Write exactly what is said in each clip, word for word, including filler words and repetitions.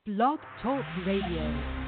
Blog Talk Radio.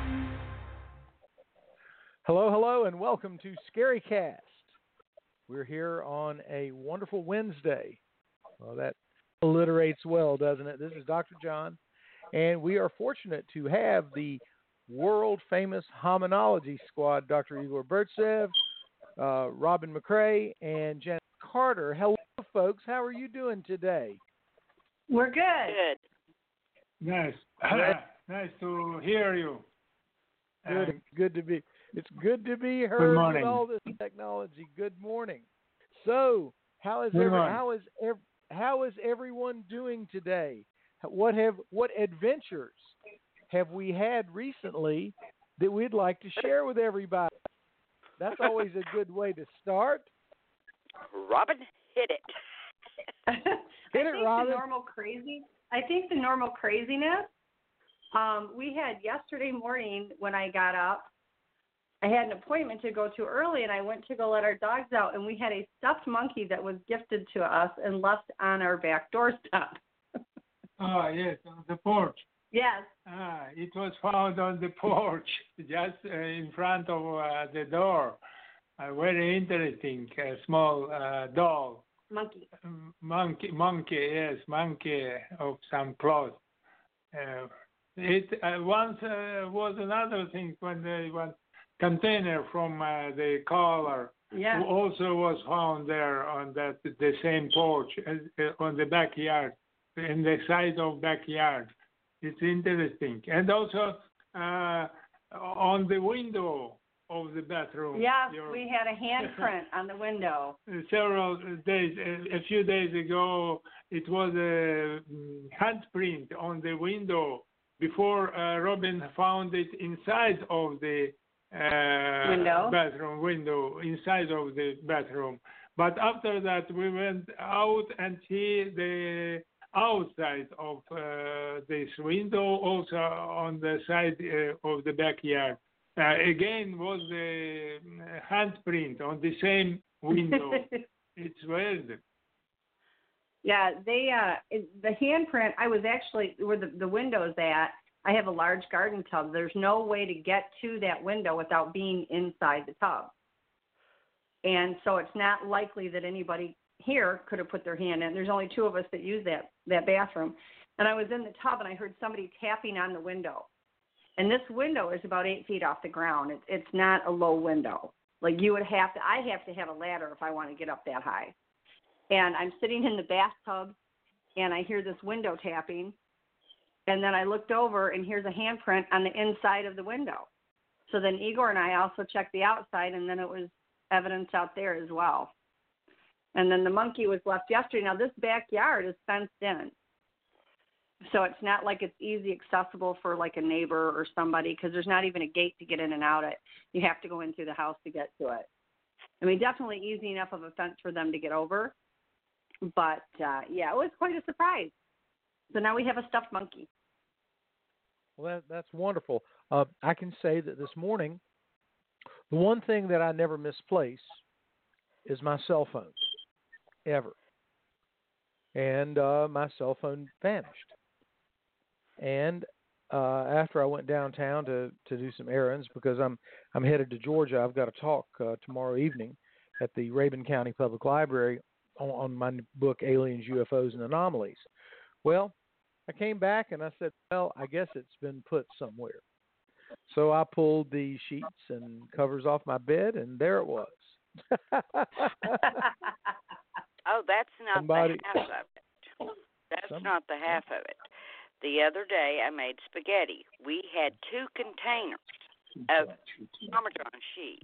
Hello, hello, and welcome to Scary Cast. We're here on a wonderful Wednesday. Well, that alliterates well, doesn't it? This is Doctor John, and we are fortunate to have the world-famous Hominology Squad, Doctor Igor Burtsev, uh, Robin McCrae, and Janet Carter. Hello, folks. How are you doing today? We're good. Good. Nice. Nice to hear you. Good. And good to be. It's good to be heard with all this technology. Good morning. So, how is every, how is ev- how is everyone doing today? What have what adventures have we had recently that we'd like to share with everybody? That's always a good way to start. Robin, hit it. I Hit think it, Robin. the normal crazy. I think the normal craziness. Um, we had yesterday morning when I got up. I had an appointment to go to early, and I went to go let our dogs out, and we had a stuffed monkey that was gifted to us and left on our back doorstep. ah, yes, on the porch. Yes. Ah, it was found on the porch, just uh, in front of uh, the door. Uh, very interesting, uh, small uh, doll. Monkey. Um, monkey, monkey, yes, monkey of some cloth. Uh, it uh, once uh, was another thing when the one container from uh, the collar Yeah. also was found there on that the same porch uh, on the backyard, in the side of backyard. It's interesting, and also uh, on the window of the bathroom. Yes, your- we had a handprint on the window. Several days, a few days ago, it was a mm, handprint on the window before uh, Robin found it inside of the uh, Window. bathroom window, inside of the bathroom. But after that, we went out and see the outside of uh, this window, also on the side uh, of the backyard. Uh, again, was the handprint on the same window. It's weird. Yeah, they uh it- the handprint. I was actually where the the window's at. I have a large garden tub. There's no way to get to that window without being inside the tub, and so it's not likely that anybody here could have put their hand in. There's only two of us that use that that bathroom, and I was in the tub and I heard somebody tapping on the window, and this window is about eight feet off the ground. It's it's not a low window. Like you would have to. I have to have a ladder if I want to get up that high. And I'm sitting in the bathtub, and I hear this window tapping, and then I looked over, and here's a handprint on the inside of the window. So then Igor and I also checked the outside, and then it was evidence out there as well. And then the monkey was left yesterday. Now, this backyard is fenced in, so it's not like it's easy accessible for, like, a neighbor or somebody because there's not even a gate to get in and out of it. You have to go in through the house to get to it. I mean, definitely easy enough of a fence for them to get over. But, uh, yeah, it was quite a surprise. So now we have a stuffed monkey. Well, that, that's wonderful. Uh, I can say that this morning, the one thing that I never misplace is my cell phone, ever. And uh, my cell phone vanished. And uh, after I went downtown to, to do some errands, because I'm I'm headed to Georgia, I've got a talk uh, tomorrow evening at the Rabun County Public Library on, on my book, Aliens, U F Os, and Anomalies. Well, I came back and I said, well, I guess it's been put somewhere. So I pulled the sheets and covers off my bed, and there it was. Oh, that's not Somebody- the half of it. That's Some- not the half of it. The other day, I made spaghetti. We had two containers of Parmesan cheese.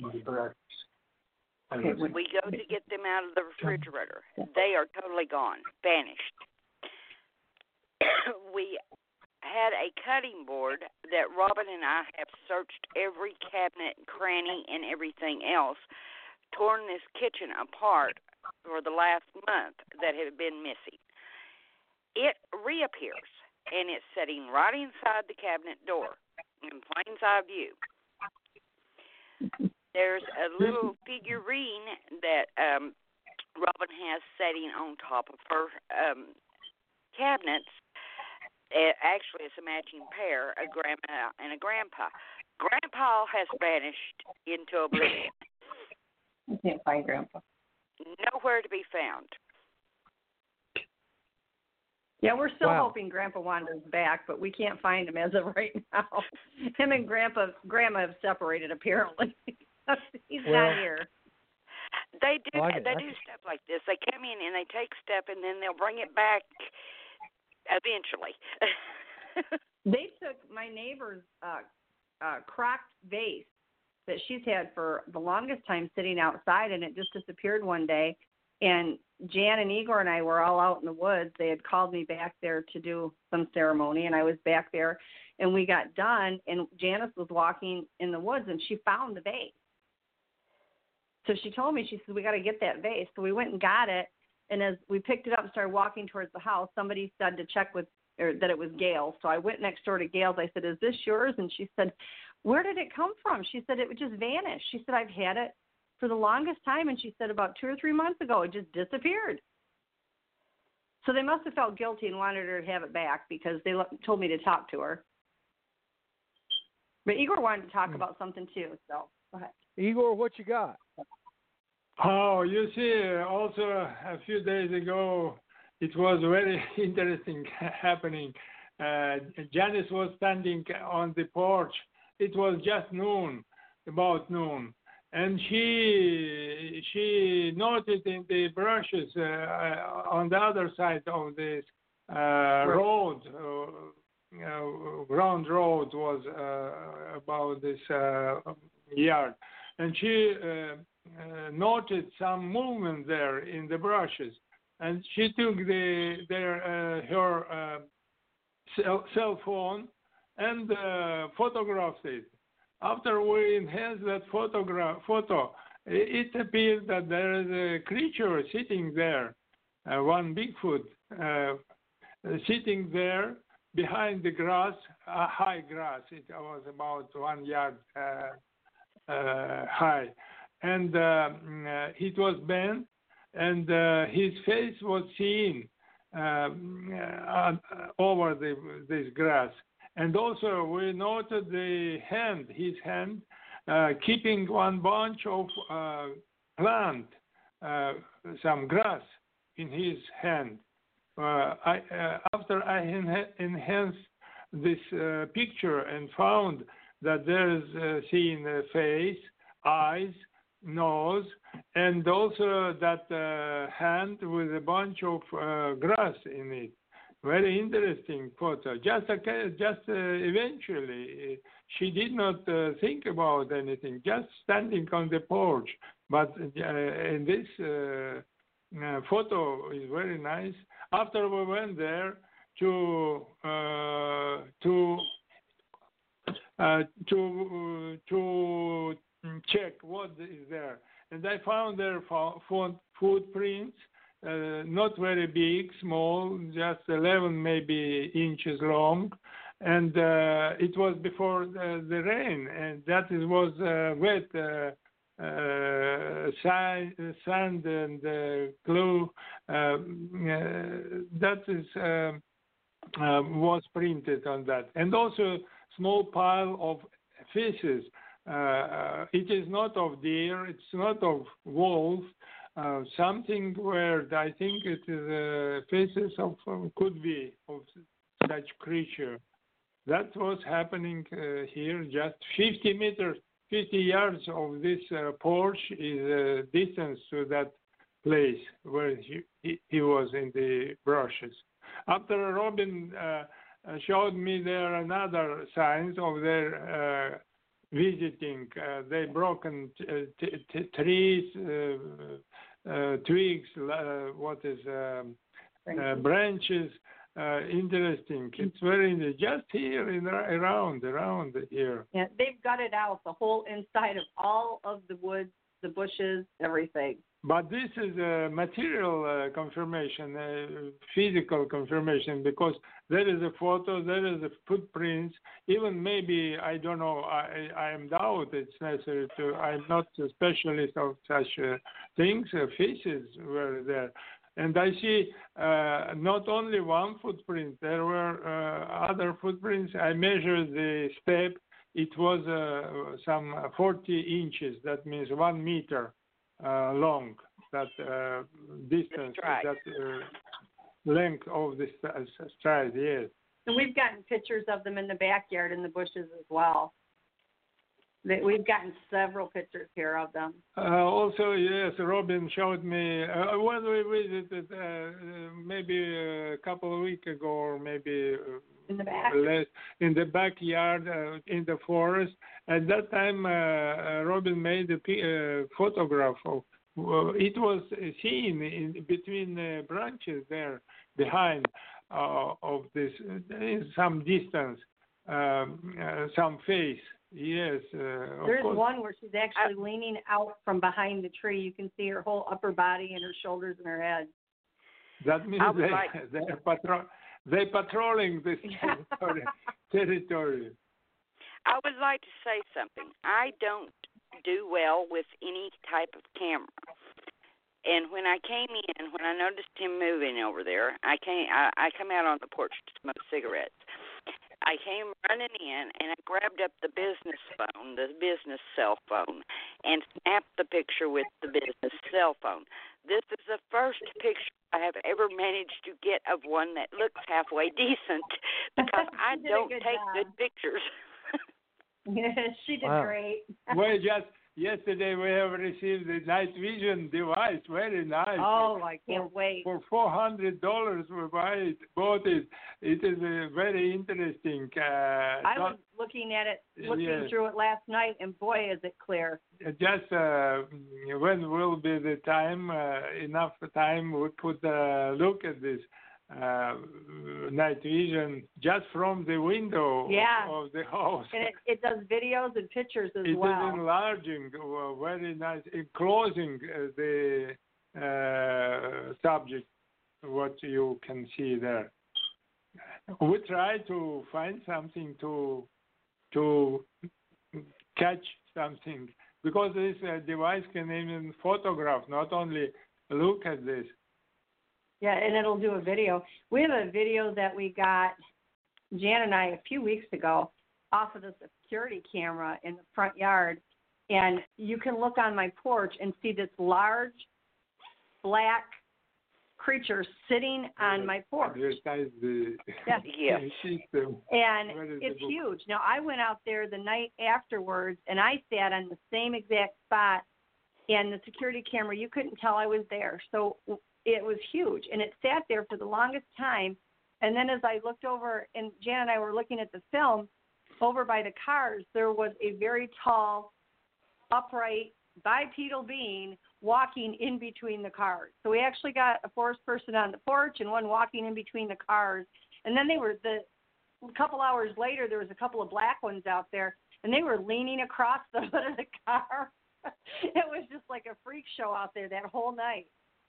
We go to get them out of the refrigerator. They are totally gone, vanished. We had a cutting board that Robin and I have searched every cabinet, cranny, and everything else, torn this kitchen apart for the last month that had been missing. It reappears, and it's sitting right inside the cabinet door in plain sight view. There's a little figurine that um, Robin has sitting on top of her um, cabinets It, actually, it's a matching pair, a grandma and a grandpa. Grandpa has vanished into oblivion. I can't find Grandpa. Nowhere to be found. Yeah, we're still Wow. hoping Grandpa Wanda's back, but we can't find him as of right now. Him and Grandpa, Grandma have separated apparently. He's Well, not here. They do. Well, I can- they I do can- stuff like this. They come in and they take stuff, and then they'll bring it back eventually. They took my neighbor's uh, uh, cracked vase that she's had for the longest time sitting outside, and it just disappeared one day. And Jan and Igor and I were all out in the woods. They had called me back there to do some ceremony, and I was back there, and we got done, and Janice was walking in the woods, and she found the vase. So she told me, she said, we got to get that vase. So we went and got it, and as we picked it up and started walking towards the house, somebody said to check with, or that it was Gail's. So I went next door to Gail's. I said, is this yours? And she said, where did it come from? She said, it would just vanish. She said, I've had it for the longest time, and she said about two or three months ago, it just disappeared. So they must have felt guilty and wanted her to have it back because they lo- told me to talk to her. But Igor wanted to talk Hmm. about something too, so go ahead. Igor, what you got? Oh, you see, also a few days ago, it was very interesting happening. Uh, Janice was standing on the porch. It was just noon, about noon. And she she noted in the brushes uh, on the other side of this uh, road, uh, uh, ground road was uh, about this uh, yard, and she uh, uh, noted some movement there in the brushes, and she took the their uh, her uh, cell, cell phone and uh, photographed it. After we enhanced that photograph photo, it appeared that there is a creature sitting there, uh, one Bigfoot, uh, sitting there behind the grass, uh, high grass. It was about one yard uh, uh, high. And uh, it was bent, and uh, his face was seen uh, uh, over the, this grass. And also, we noted the hand, his hand, uh, keeping one bunch of uh, plant, uh, some grass in his hand. Uh, I, uh, after I en- enhanced this uh, picture and found that there is uh, seen a face, eyes, nose, and also that uh, hand with a bunch of uh, grass in it. Very interesting photo. Just, uh, just uh, eventually, uh, she did not uh, think about anything. Just standing on the porch. But uh, in this uh, uh, photo is very nice. After we went there to uh, to uh, to uh, to check what is there, and I found their fo- footprints. Uh, not very big, small, just eleven maybe inches long, and uh, it was before the, the rain, and that is, was uh, wet uh, uh, sand, sand and uh, glue. Uh, uh, that is uh, uh, was printed on that, and also small pile of feces. Uh, it is not of deer, it's not of wolf. Uh, something where I think it is uh, faces of um, could be of such creature. That was happening uh, here. Just fifty meters, fifty yards of this uh, porch is uh, distance to that place where he, he, he was in the brushes. After Robin uh, showed me there another signs of their uh, visiting, uh, they broken t- t- t- trees. Uh, Uh, twigs, uh, what is um, uh, branches, uh, interesting. It's very just here in around around here. Yeah, they've gutted out the whole inside of all of the woods, the bushes, everything. But this is a material uh, confirmation, uh, physical confirmation, because there is a photo, there is a footprints. Even maybe, I don't know, I, I am doubt it's necessary to, I'm not a specialist of such uh, things, uh, faces were there. and I see uh, not only one footprint. There were uh, other footprints. I measured the step. It was uh, some forty inches. That means one meter uh, long. That uh, distance, Right. that uh, length of the stride. Yes. And we've gotten pictures of them in the backyard in the bushes as well. We've gotten several pictures here of them. Uh, also, yes, Robin showed me uh, when we visited uh, maybe a couple of weeks ago, or maybe in the back, less, in the backyard, uh, in the forest. At that time, uh, Robin made a uh, photograph of. Uh, it was seen in between uh, branches there, behind uh, of this, in some distance, um, uh, some face. Yes. Uh, There's of course. one where she's actually I, leaning out from behind the tree. You can see her whole upper body and her shoulders and her head. That means they, like, they're, patro- they're patrolling this territory. territory. I would like to say something. I don't do well with any type of camera. And when I came in, when I noticed him moving over there, I came. I, I come out on the porch to smoke cigarettes. I came running in, and I grabbed up the business phone, the business cell phone, and snapped the picture with the business cell phone. This is the first picture I have ever managed to get of one that looks halfway decent, because I don't good take job. good pictures. Yes, she did wow. great. Well, just yesterday we have received the night vision device. Very nice. Oh, I can't for, wait. For four hundred dollars we buy it, bought it. It is a very interesting. Uh, I was looking at it, looking yes. through it last night, and boy, is it clear. Just uh, when will be the time, uh, enough time, we could uh, look at this. Uh, night vision just from the window yeah. of the house. And it, it does videos and pictures as it well. It is enlarging, uh, very nice, enclosing uh, the uh, subject, what you can see there. We try to find something to to catch something, because this uh, device can even photograph, not only look at this. Yeah, and it'll do a video. We have a video that we got, Jan and I, a few weeks ago, off of the security camera in the front yard, and you can look on my porch and see this large black creature sitting on my porch. The yes. yes. And it's huge. Now, I went out there the night afterwards, and I sat on the same exact spot, and the security camera, you couldn't tell I was there. So it was huge, and it sat there for the longest time. And then as I looked over, and Jan and I were looking at the film, over by the cars, there was a very tall, upright, bipedal being walking in between the cars. So we actually got a forest person on the porch and one walking in between the cars. And then they were, the a couple hours later, there was a couple of black ones out there, and they were leaning across the hood of the car. It was just like a freak show out there that whole night.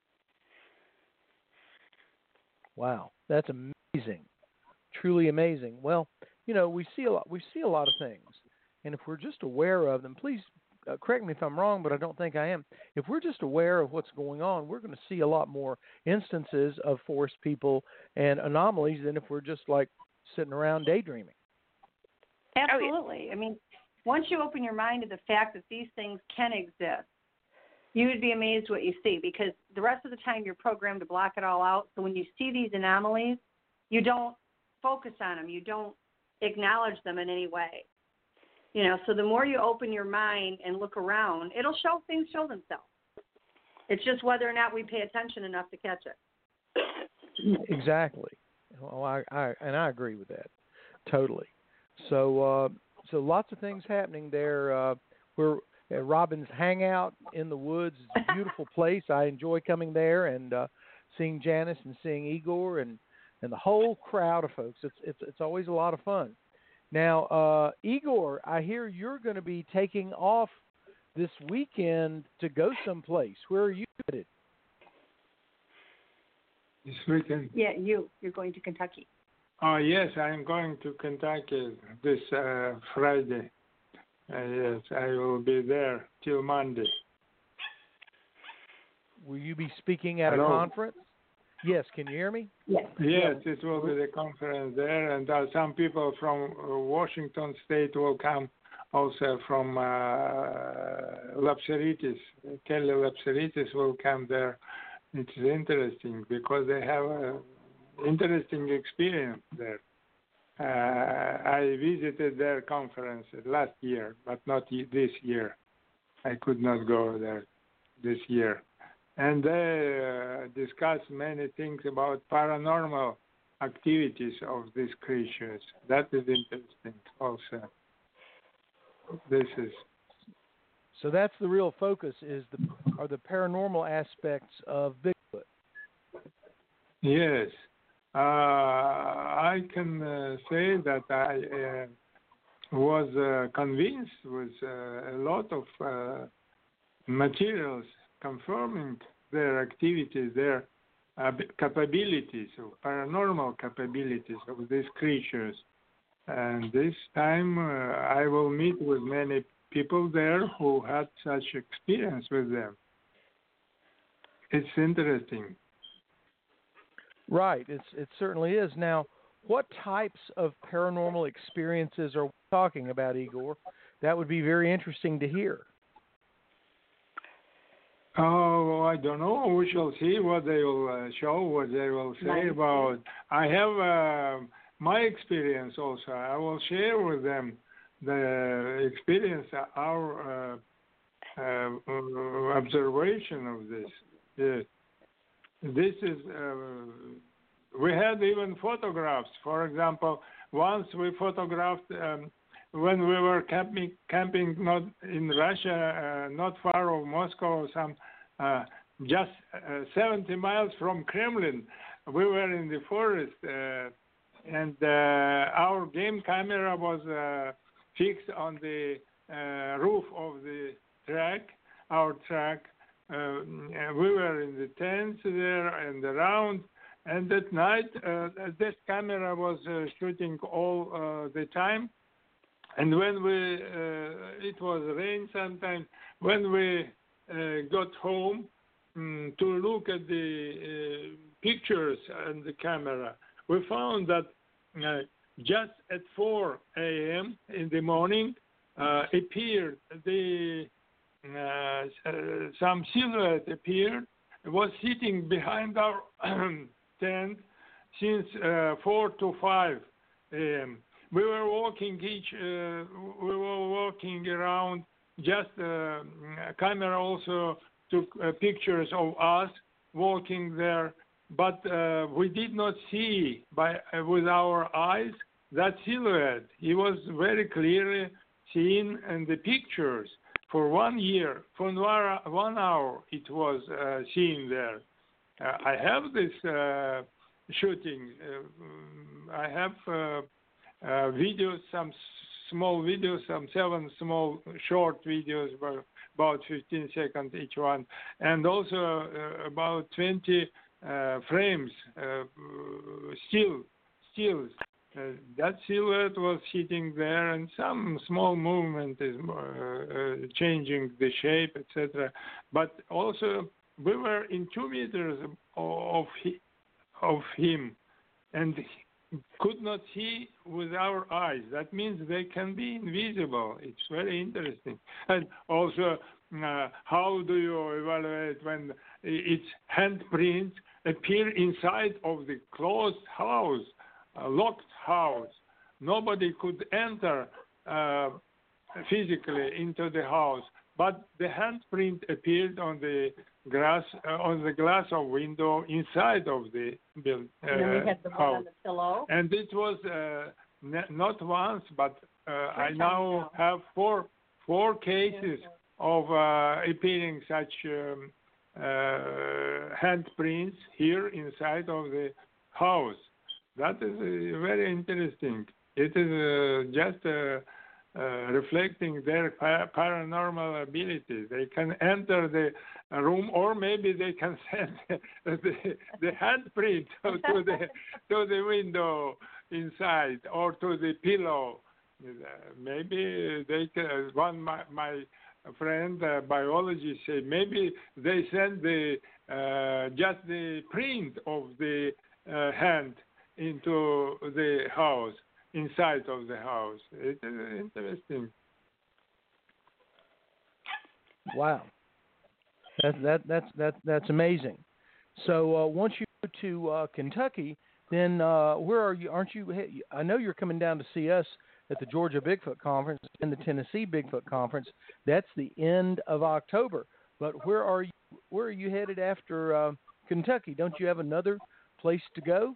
Wow, that's amazing, truly amazing. Well, you know, we see a lot. We see a lot of things, and if we're just aware of them, please uh, correct me if I'm wrong, but I don't think I am. If we're just aware of what's going on, we're going to see a lot more instances of forest people and anomalies than if we're just like sitting around daydreaming. Absolutely. I mean, once you open your mind to the fact that these things can exist, you would be amazed what you see, because the rest of the time you're programmed to block it all out. So when you see these anomalies, you don't focus on them. You don't acknowledge them in any way. You know, so the more you open your mind and look around, it'll show things show themselves. It's just whether or not we pay attention enough to catch it. Exactly. Well, I, I and I agree with that totally. So, uh, so lots of things happening there. Uh, we're Uh, Robin's Hangout in the woods. It's a beautiful place. I enjoy coming there and uh, seeing Janice and seeing Igor and, and the whole crowd of folks. It's it's it's always a lot of fun. Now, uh, Igor, I hear you're going to be taking off this weekend to go someplace. Where are you headed? This weekend? Yeah, you. You're going to Kentucky. Oh, yes, I'm going to Kentucky this uh, Friday. Uh, yes, I will be there till Monday. Will you be speaking at Hello? a conference? Yes, can you hear me? Yes. Yes, it will be the conference there, and uh, some people from uh, Washington State will come, also from uh, Lapseritis. Kelly Lapseritis will come there. It's interesting because they have an interesting experience there. Uh, I visited their conference last year, but not this year. I could not go there this year. And they uh, discuss many things about paranormal activities of these creatures. That is interesting also. This is So that's the real focus is the are the paranormal aspects of Bigfoot. yes. Uh, I can uh, say that I uh, was uh, convinced with uh, a lot of uh, materials confirming their activities, their uh, capabilities, paranormal capabilities of these creatures. And this time uh, I will meet with many people there who had such experience with them. It's interesting. Right, it's it certainly is. Now, what types of paranormal experiences are we talking about, Igor? That would be very interesting to hear. Oh, I don't know. We shall see what they will uh, show, what they will say Nice. about. I have uh, my experience also. I will share with them the experience, our uh, uh, observation of this. Yes. This is, uh, we had even photographs. For example, once we photographed um, when we were camping, camping not in Russia, uh, not far of Moscow, some uh, just uh, seventy miles from Kremlin. We were in the forest, uh, and uh, our game camera was uh, fixed on the uh, roof of the truck, our truck. Uh, we were in the tents there and around, and at night uh, this camera was uh, shooting all uh, the time. And when we, uh, it was rain sometimes, when we uh, got home um, to look at the uh, pictures and the camera, we found that uh, just at four a.m. in the morning uh, appeared the uh, uh, some silhouette appeared. It was sitting behind our tent since uh, four to five a.m. We were walking each, uh, we were walking around, just uh, camera also took uh, pictures of us walking there, but uh, we did not see by uh, with our eyes that silhouette. He was very clearly seen in the pictures. For one year, for one hour, it was uh, seen there. Uh, I have this uh, shooting. Uh, I have uh, Uh, videos, some small videos, some seven small short videos, about, about fifteen seconds each one, and also uh, about twenty uh, frames, uh, still, stills. Uh, that silhouette was sitting there, and some small movement is uh, uh, changing the shape, et cetera. But also, we were in two meters of he, of him, and could not see with our eyes. That means they can be invisible. It's very interesting. And also, uh, how do you evaluate when its handprints appear inside of the closed house, a locked house? Nobody could enter uh, physically into the house, but the handprint appeared on the glass uh, on the glass of window inside of the build, uh, and then we had the one house. on the pillow. And it was uh, ne- not once, but uh, I now now. have four four cases of uh, appearing such um, uh, handprints here inside of the house. That is uh, very interesting. It is uh, just uh, uh, reflecting their pa- paranormal abilities. They can enter the room, or maybe they can send the, the handprint to the to the window inside or to the pillow. Uh, maybe they can. One my, my friend, uh, biologist, say maybe they send the uh, just the print of the uh, hand into the house, inside of the house. It is interesting. Wow, that that that's that that's amazing. So uh, once you go to uh, Kentucky, then uh, where are you? Aren't you? I know you're coming down to see us at the Georgia Bigfoot Conference and the Tennessee Bigfoot Conference. That's the end of October. But where are you? Where are you headed after uh, Kentucky? Don't you have another place to go?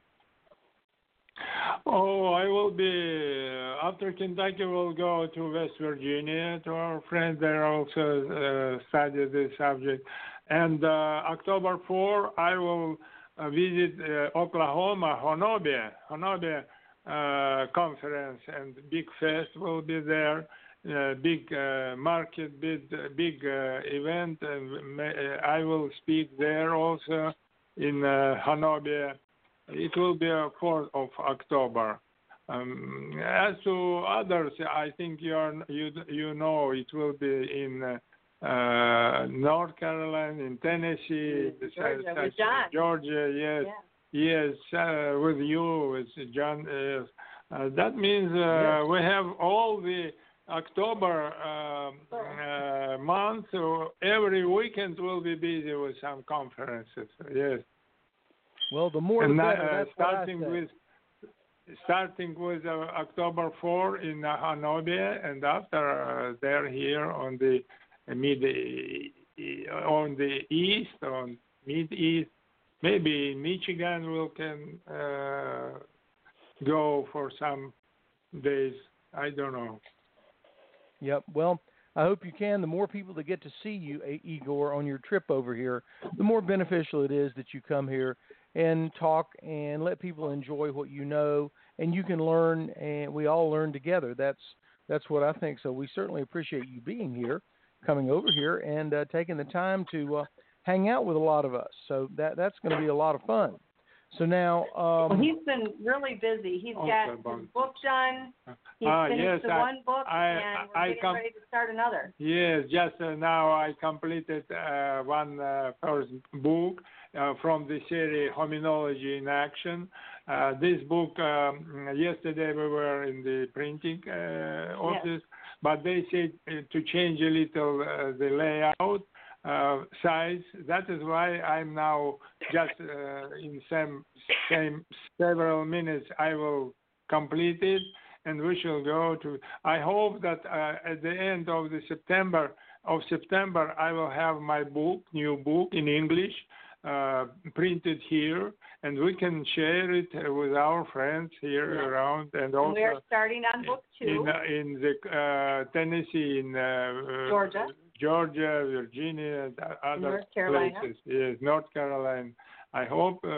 Oh, I will be, uh, after Kentucky, we'll go to West Virginia to our friends there also uh, study this subject. And uh, October fourth, I will uh, visit uh, Oklahoma, Honobi, Honobi uh, conference, and big fest will be there. Uh, big uh, market, big, big uh, event, and may, uh, I will speak there also in uh, Honobi. It will be a fourth of October. Um, as to others, I think you are, you you know it will be in uh, North Carolina, in Tennessee, Georgia, uh, with John. Georgia, yes, yeah. yes, uh, with you, with John. Uh, uh, that means uh, Yes. we have all the October um, uh, month. So every weekend will be busy with some conferences. Yes. Well, the more the And better. uh, That's what I starting say. with starting with uh, October fourth in uh, Honobi, and after uh, they're here on the mid on the east, on mid east, maybe in Michigan we can uh, go for some days. I don't know. Yep. Well, I hope you can. The more people that get to see you, Igor, on your trip over here, the more beneficial it is that you come here and talk and let people enjoy what you know, and you can learn, and we all learn together. That's that's what I think. So we certainly appreciate you being here, coming over here, and uh, taking the time to uh, hang out with a lot of us. So that that's going to be a lot of fun. So now, um, well, he's been really busy. He's Oh, got Sabon. his book done. He's Ah, finished yes, the I- one book, I- and we're I getting com- ready to start another. Yes, just uh, now I completed uh, one uh, first book uh, from the series Hominology in Action. Uh, this book, um, yesterday we were in the printing uh, office, but they said uh, to change a little uh, the layout, uh, size. That is why I'm now just uh, in some same several minutes I will complete it, and we shall go to. I hope that uh, at the end of the September of September I will have my book, new book in English, uh, printed here, and we can share it with our friends here Yeah. around, and And also we are starting on book two. in uh, in the uh, Tennessee, in uh, Georgia. Georgia, Virginia, and other North Carolina. places. Yes, North Carolina. I hope uh,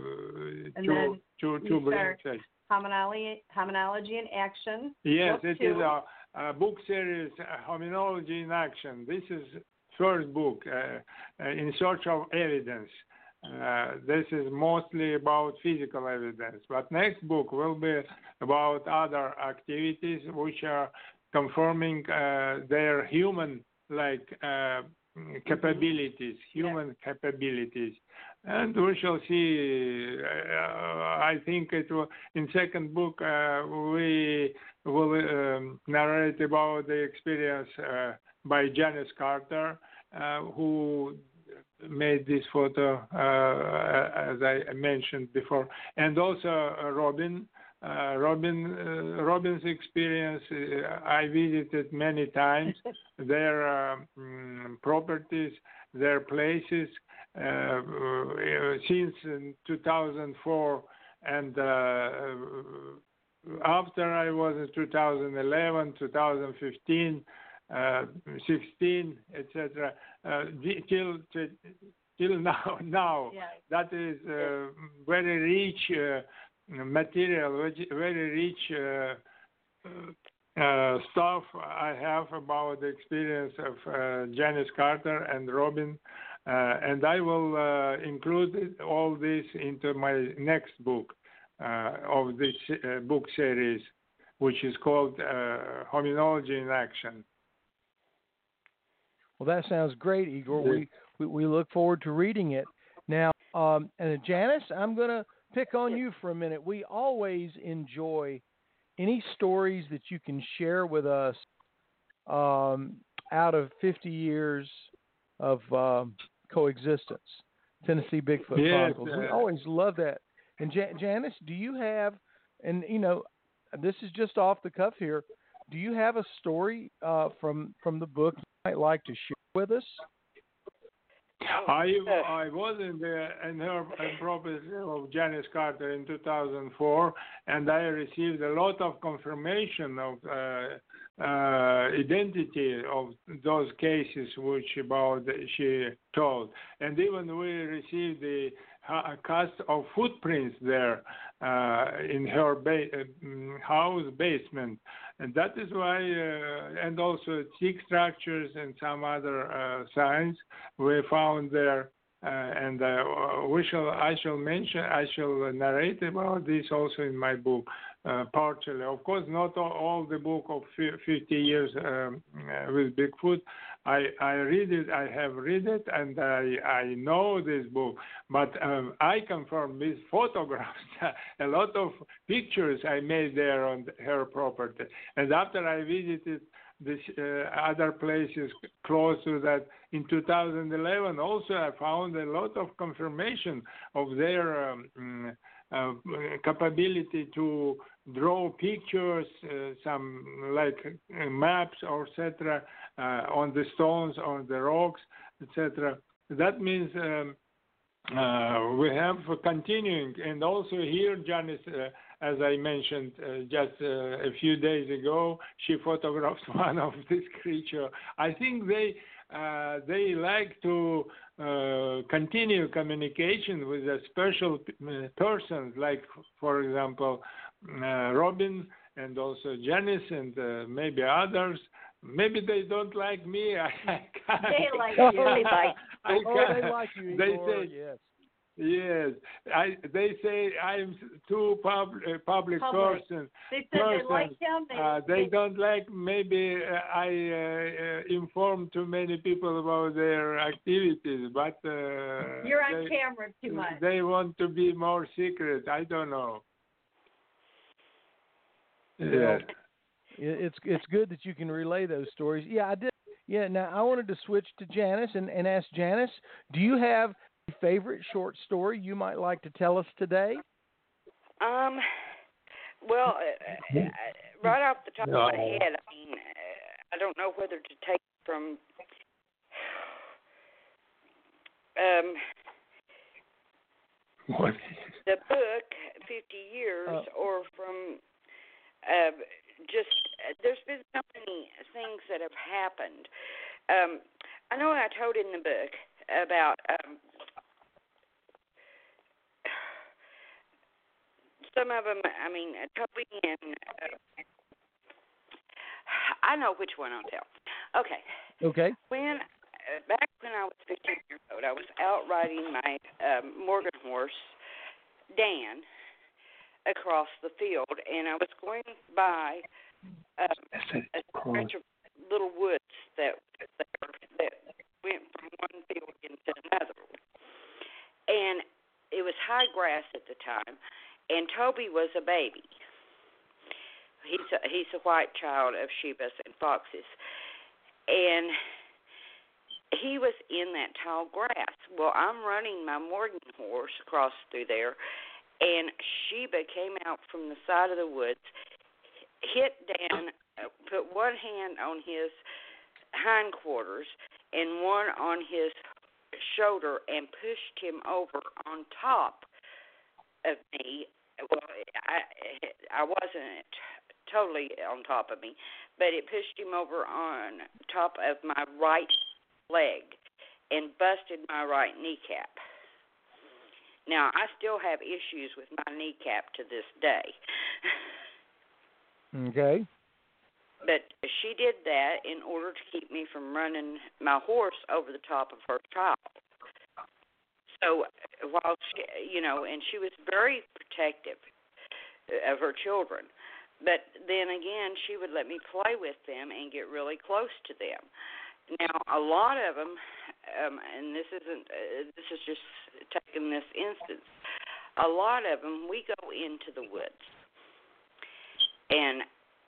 And to then to you to bring start it. Hominology, Hominology in Action. Yes, book it two. is a, a book series, uh, Hominology in Action. This is first book, uh, uh, In Search of Evidence. Uh, this is mostly about physical evidence, but next book will be about other activities which are confirming uh, their human-like uh, capabilities, human capabilities. And we shall see. Uh, I think it will. In second book, uh, we will um, narrate about the experience uh, by Janice Carter, uh, who made this photo, uh, as I mentioned before, and also uh, Robin. Uh, Robin, uh, Robin's experience. Uh, I visited many times their um, properties, their places. Uh, uh, since two thousand four, and uh, after I was in two thousand eleven, two thousand fifteen, uh, sixteen, et cetera, uh, till till now. Now Yeah. that is uh, very rich uh, material, very rich uh, uh, stuff I have about the experience of uh, Janice Carter and Robin. Uh, and I will uh, include all this into my next book uh, of this uh, book series, which is called uh, Hominology in Action. Well, that sounds great, Igor. We, we we look forward to reading it. Now, um, and Janice, I'm going to pick on you for a minute. We always enjoy any stories that you can share with us um, out of fifty years of um, coexistence, Tennessee Bigfoot Yes, Chronicles. We uh, always love that. And Jan- Janice, do you have, and you know, this is just off the cuff here, do you have a story uh, from from the book you might like to share with us? I I was in the in her property of Janice Carter in two thousand four, and I received a lot of confirmation of uh, uh, identity of those cases which about she told, and even we received the uh, cast of footprints there uh, in her ba- house basement. And that is why, uh, and also thick structures and some other uh, signs we found there. Uh, and uh, we shall, I shall mention, I shall narrate about this also in my book, uh, partially. Of course, not all, all the book of fifty years um, uh, with Bigfoot. I, I read it, I have read it, and I, I know this book. But um, I confirm with photographs, a lot of pictures I made there on her property. And after I visited this uh, other places close to that in two thousand eleven, also I found a lot of confirmation of their um, uh, capability to draw pictures, uh, some like uh, maps or et cetera, uh, on the stones, on the rocks, et cetera. That means um, uh, we have continuing, and also here, Janice, uh, as I mentioned uh, just uh, a few days ago, she photographed one of this creature. I think they uh, they like to uh, continue communication with a special uh, persons, like, for example, uh, Robin and also Janice and uh, maybe others. Maybe they don't like me. I, I can't. They like you. They like I Oh, can't. they like you, They Igor. say, yes. yes. I, they say I'm too pub, uh, public, Public. person. They said person. they like him. They, Uh, they they, don't like maybe uh, I uh, uh, inform too many people about their activities, but uh, you're on they, camera too much. they want to be more secret. I don't know. Yeah. It- It's it's good that you can relay those stories. Yeah, I did. Yeah, now I wanted to switch to Janice and, and ask Janice, do you have a favorite short story you might like to tell us today? Um, well, uh, uh, right off the top of my head, I mean, uh, I don't know whether to take from um, What? the book fifty years Uh, or from uh, just, uh, there's been so many things that have happened. Um, I know I told in the book about um, some of them, I mean, Toby and uh, I know which one I'll tell. Okay. Okay. When uh, back when I was fifteen years old, I was out riding my um, Morgan horse, Dan, across the field, and I was going by um, a stretch of little woods that, that that went from one field into another. And it was high grass at the time, and Toby was a baby. He's a, he's a white child of Shebas and foxes, and he was in that tall grass. Well, I'm running my Morgan horse across through there, and Sheba came out from the side of the woods, hit Dan, put one hand on his hindquarters and one on his shoulder, and pushed him over on top of me. Well, I, I wasn't totally on top of me, but it pushed him over on top of my right leg and busted my right kneecap. Now, I still have issues with my kneecap to this day. Okay. But she did that in order to keep me from running my horse over the top of her child. So while she, you know, and she was very protective of her children. But then again, she would let me play with them and get really close to them. Now, a lot of them, um, and this isn't, uh, this is just taking this instance, a lot of them, we go into the woods, and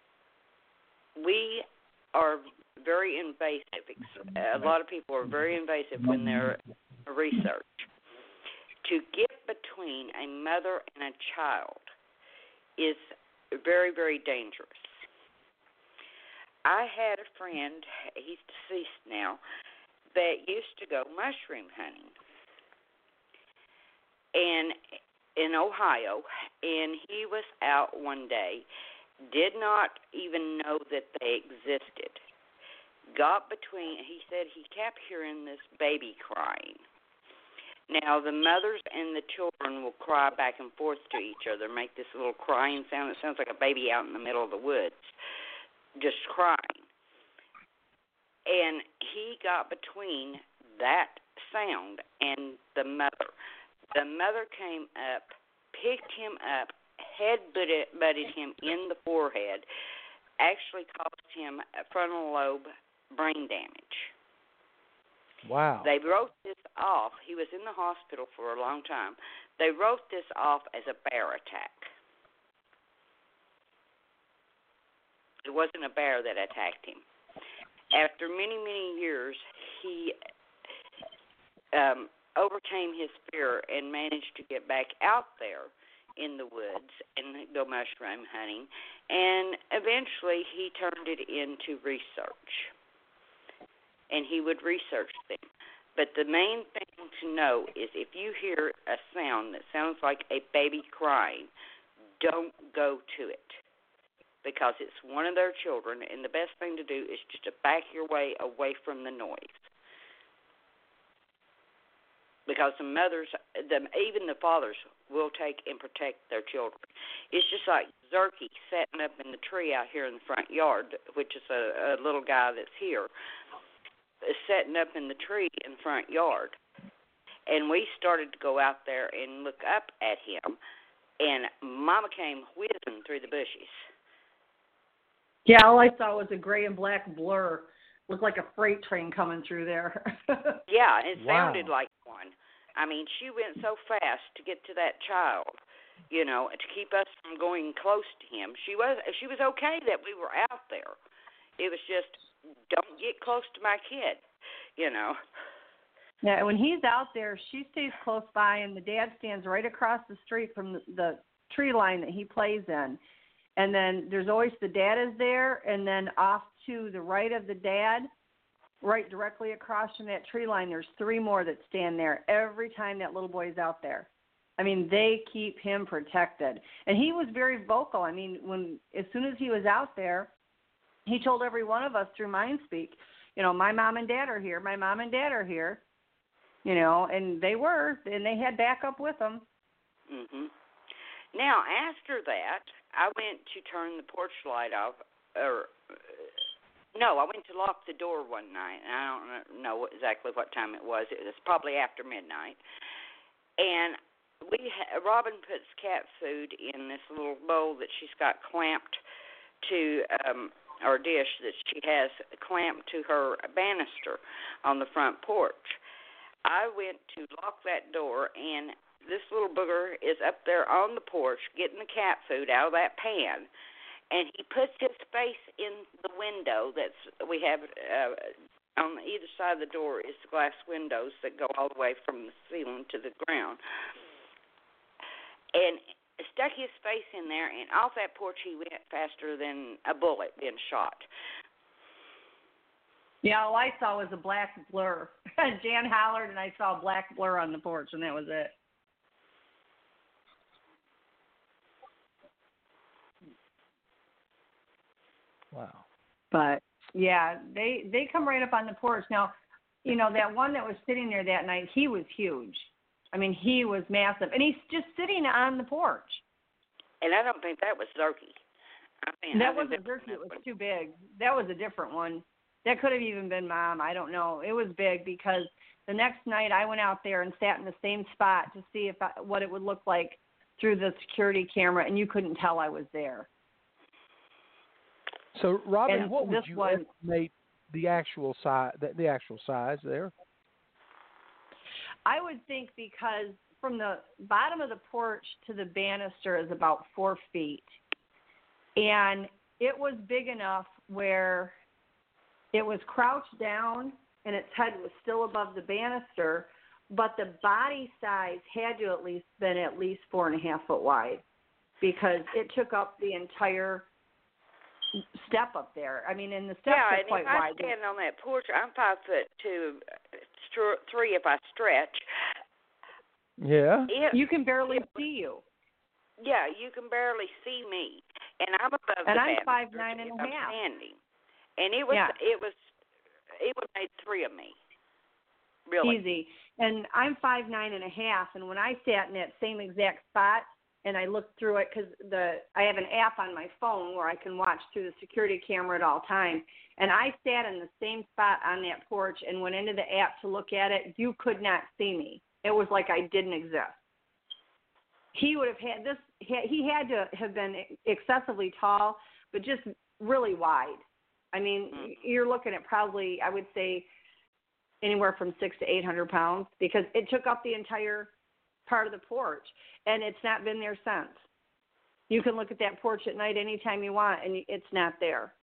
we are very invasive. A lot of people are very invasive when they're research. To get between a mother and a child is very, very dangerous. I had a friend, he's deceased now, that used to go mushroom hunting and in Ohio, and he was out one day, did not even know that they existed. Got between, he said he kept hearing this baby crying. Now, the mothers and the children will cry back and forth to each other, make this little crying sound. It sounds like a baby out in the middle of the woods, just crying. And he got between that sound and the mother. The mother came up, picked him up, head-butted butted him in the forehead, actually caused him a frontal lobe brain damage. Wow. They wrote this off. He was in the hospital for a long time. They wrote this off as a bear attack. It wasn't a bear that attacked him. After many, many years, he um, overcame his fear and managed to get back out there in the woods and go mushroom hunting. And eventually, he turned it into research. And he would research them. But the main thing to know is if you hear a sound that sounds like a baby crying, don't go to it because it's one of their children, and the best thing to do is just to back your way away from the noise. Because the mothers, the, even the fathers, will take and protect their children. It's just like Zerky sitting up in the tree out here in the front yard, which is a, a little guy that's here, is setting up in the tree in the front yard. And we started to go out there and look up at him, and Mama came whizzing through the bushes. Yeah, all I saw was a gray and black blur. Looked like a freight train coming through there. Yeah, it Wow. sounded like one. I mean, she went so fast to get to that child, you know, to keep us from going close to him. She was she was okay that we were out there. It was just, don't get close to my kid, you know. Yeah, when he's out there, she stays close by, and the dad stands right across the street from the, the tree line that he plays in. And then there's always the dad is there, and then off to the right of the dad, right directly across from that tree line, there's three more that stand there every time that little boy is out there. I mean, they keep him protected. And he was very vocal. I mean, when as soon as he was out there, he told every one of us through MindSpeak, you know, my mom and dad are here. My mom and dad are here. You know, and they were, and they had backup with them. Mhm. Now, after that, I went to turn the porch light off, or uh, no, I went to lock the door one night, and I don't know exactly what time it was. It was probably after midnight, and we ha- Robin puts cat food in this little bowl that she's got clamped to. Um, or dish that she has clamped to her banister on the front porch. I went to lock that door, and this little booger is up there on the porch getting the cat food out of that pan, and he puts his face in the window that's we have uh, on either side of the door is the glass windows that go all the way from the ceiling to the ground, and stuck his face in there, and off that porch he went faster than a bullet being shot. Yeah, all I saw was a black blur. Jan hollered, and I saw a black blur on the porch, and that was it. Wow. But, yeah, they, they come right up on the porch. Now, you know, that one that was sitting there that night, he was huge. I mean, he was massive. And he's just sitting on the porch. And I don't think that was Zerky. I mean, that I wasn't Zerky. It was too big. That was a different one. That could have even been Mom. I don't know. It was big because the next night I went out there and sat in the same spot to see if I, what it would look like through the security camera, and you couldn't tell I was there. So, Robin, And what would this you one- estimate the actual size the, the actual size there? I would think because from the bottom of the porch to the banister is about four feet. And it was big enough where it was crouched down and its head was still above the banister, but the body size had to at least been at least four and a half foot wide because it took up the entire step up there. I mean, and the steps yeah, are and quite if I wide. stand on that porch, I'm five foot two, st- three if I stretch. Yeah. It, You can barely see you. Yeah, you can barely see me, and I'm above And the I'm banister five nine and if a I'm half. standing. And it was Yeah. it was it would make three of me. Really easy. And I'm five nine and a half, and when I sat in that same exact spot, and I looked through it because the I have an app on my phone where I can watch through the security camera at all times. And I sat in the same spot on that porch and went into the app to look at it. You could not see me. It was like I didn't exist. He would have had this. He had to have been excessively tall, but just really wide. I mean, mm-hmm. You're looking at probably, I would say, anywhere from six to eight hundred pounds because it took up the entire part of the porch, and it's not been there since. You can look at that porch at night anytime you want, and it's not there.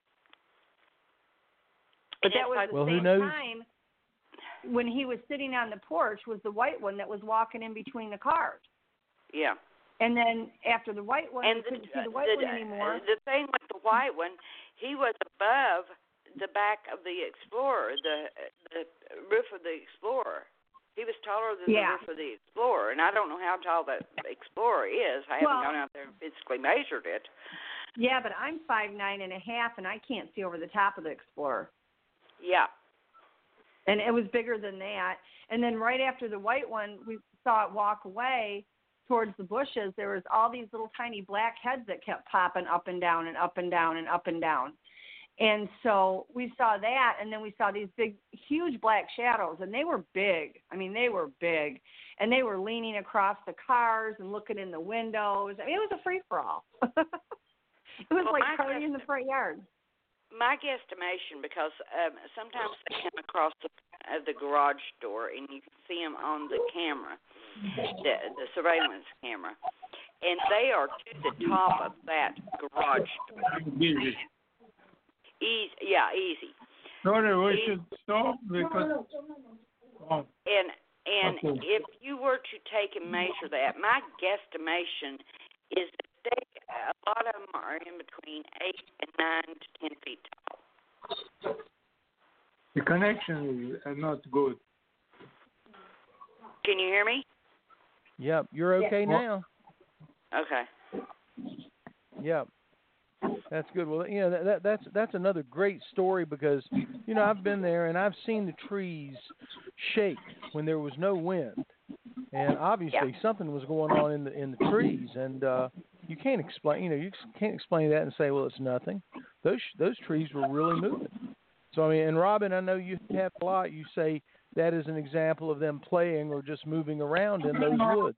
But that was the well, same time when he was sitting on the porch was the white one that was walking in between the cars. Yeah. And then after the white one, and you the, couldn't see the white the, one anymore. The thing with the white one, he was above the back of the Explorer, the the roof of the Explorer. He was taller than yeah. the roof of the Explorer, and I don't know how tall that Explorer is. I haven't well, gone out there and physically measured it. Yeah, but I'm five nine and a half, and I can't see over the top of the Explorer. Yeah. And it was bigger than that. And then right after the white one, we saw it walk away towards the bushes. There was all these little tiny black heads that kept popping up and down and up and down and up and down. And so we saw that, and then we saw these big, huge black shadows, and they were big. I mean, they were big. And they were leaning across the cars and looking in the windows. I mean, it was a free-for-all. It was well, like party in the front yard. My guesstimation, because um, sometimes they come across the, uh, the garage door, and you can see them on the camera, the, the surveillance camera, and they are to the top of that garage door. Easy. Easy, yeah, easy. Sorry, we easy. should stop because. Oh. And and okay. if you were to take and measure that, my guesstimation is that they, a lot of them are in between eight and nine to ten feet tall. The connection is not good. Can you hear me? Yep, you're okay now. Okay. Yep. That's good. Well, you know, that, that that's that's another great story because, you know, I've been there and I've seen the trees shake when there was no wind. And obviously yeah. something was going on in the in the trees, and uh, you can't explain. You know, you can't explain that and say, well, it's nothing. Those those trees were really moving. So I mean, and Robin, I know you have a lot. You say that is an example of them playing or just moving around in those woods.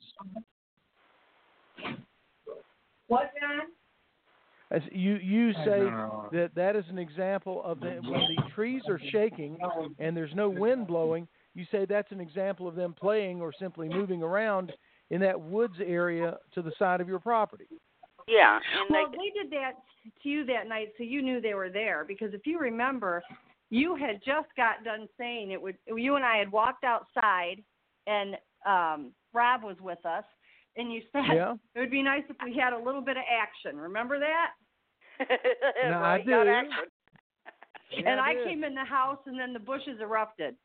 What, John? As you you say that that is an example of the, when the trees are shaking and there's no wind blowing. You say that's an example of them playing or simply moving around in that woods area to the side of your property. Yeah. And well, they, they did that to you that night, so you knew they were there. Because if you remember, you had just got done saying it would. You and I had walked outside, and um, Rob was with us, and you said yeah. it would be nice if we had a little bit of action. Remember that? No, right, I do. got action. Yeah, and I, I came in the house, and then the bushes erupted.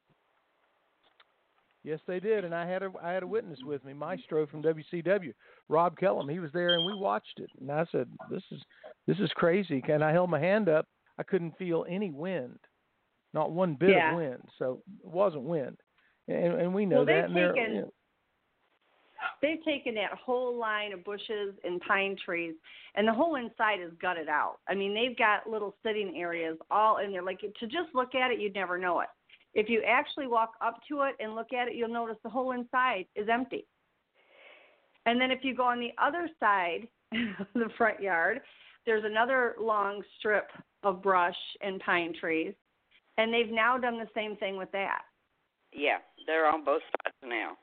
Yes, they did, and I had a I had a witness with me, Maestro from W C W, Rob Kellum. He was there, and we watched it. And I said, "This is this is crazy." And I held my hand up. I couldn't feel any wind, not one bit yeah. of wind. So it wasn't wind, and, and we know well, that. They've and taken you know, they've taken that whole line of bushes and pine trees, and the whole inside is gutted out. I mean, they've got little sitting areas all in there. Like to just look at it, you'd never know it. If you actually walk up to it and look at it, you'll notice the whole inside is empty. And then if you go on the other side of the front yard, there's another long strip of brush and pine trees. And they've now done the same thing with that. Yeah, they're on both sides now.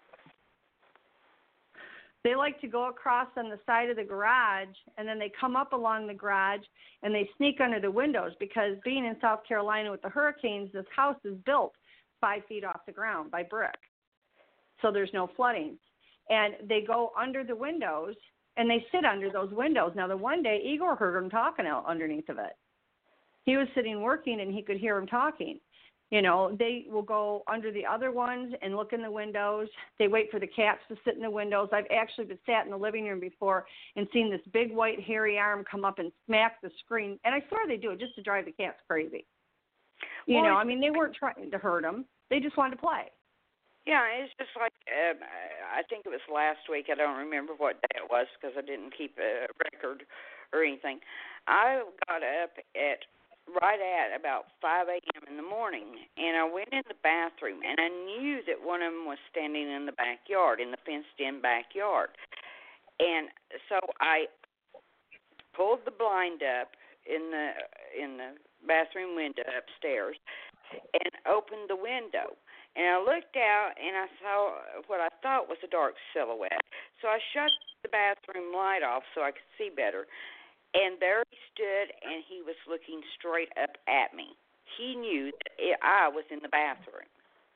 They like to go across on the side of the garage, and then they come up along the garage, and they sneak under the windows because being in South Carolina with the hurricanes, this house is built five feet off the ground by brick. So there's no flooding. And they go under the windows, and they sit under those windows. Now, the one day, Igor heard them talking out underneath of it. He was sitting working, and he could hear them talking. You know, they will go under the other ones and look in the windows. They wait for the cats to sit in the windows. I've actually been sat in the living room before and seen this big white hairy arm come up and smack the screen. And I swear they do it just to drive the cats crazy. You well, know, I mean, they weren't trying to hurt them. They just wanted to play. Yeah, it's just like, um, I think it was last week. I don't remember what day it was because I didn't keep a record or anything. I got up at right at about five a.m. in the morning, and I went in the bathroom, and I knew that one of them was standing in the backyard, in the fenced-in backyard. And so I pulled the blind up in the in the bathroom window upstairs and opened the window. And I looked out, and I saw what I thought was a dark silhouette. So I shut the bathroom light off so I could see better. And there he stood, and he was looking straight up at me. He knew that it, I was in the bathroom.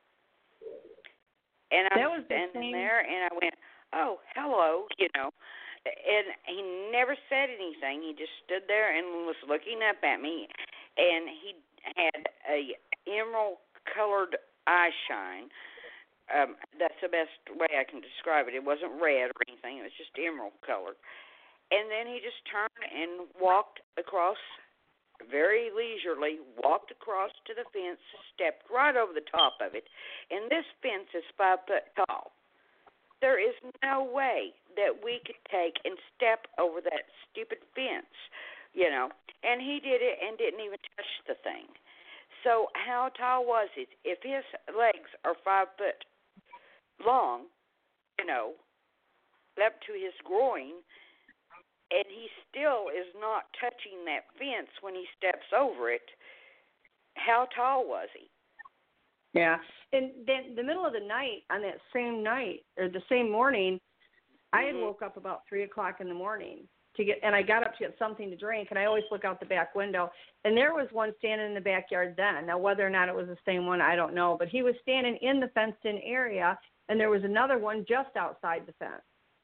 And I was standing there, and I went, oh, hello, you know. And he never said anything. He just stood there and was looking up at me. And he had a emerald-colored eye shine. Um, that's the best way I can describe it. It wasn't red or anything. It was just emerald-colored. And then he just turned and walked across, very leisurely, walked across to the fence, stepped right over the top of it. And this fence is five foot tall. There is no way that we could take and step over that stupid fence, you know. And he did it and didn't even touch the thing. So how tall was it? If his legs are five foot long, you know, up to his groin, and he still is not touching that fence when he steps over it, how tall was he? Yeah. And then the middle of the night, on that same night, or the same morning, I had Mm-hmm. woke up about three o'clock in the morning to get, and I got up to get something to drink, and I always look out the back window, and there was one standing in the backyard then. Now, whether or not it was the same one, I don't know, but he was standing in the fenced-in area, and there was another one just outside the fence.